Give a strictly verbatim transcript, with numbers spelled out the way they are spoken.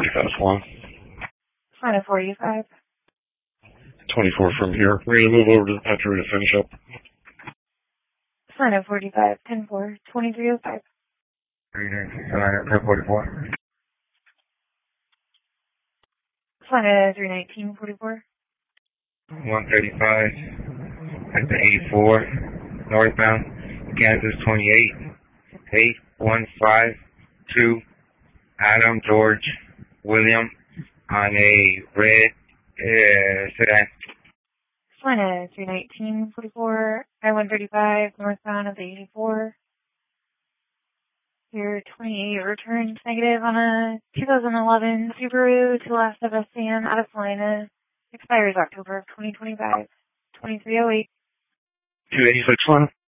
forty-five one. Final forty-five. twenty-four from here. We're going to move over to the Petro to finish up. Final forty-five, ten four, twenty-three oh five. ten forty-four. Final three nineteen, forty-four. one thirty-five at the eight four, northbound, Kansas twenty-eight, eight one five two, Adam George William on a red uh, sedan. Final three nineteen, forty-four, I one thirty-five, northbound of the eighty-four. Your twenty-eight returns negative on a two thousand eleven Subaru to Last of Us Sedan out of Salina. Expires October of twenty twenty-five. twenty-three oh eight. two eighty-six one.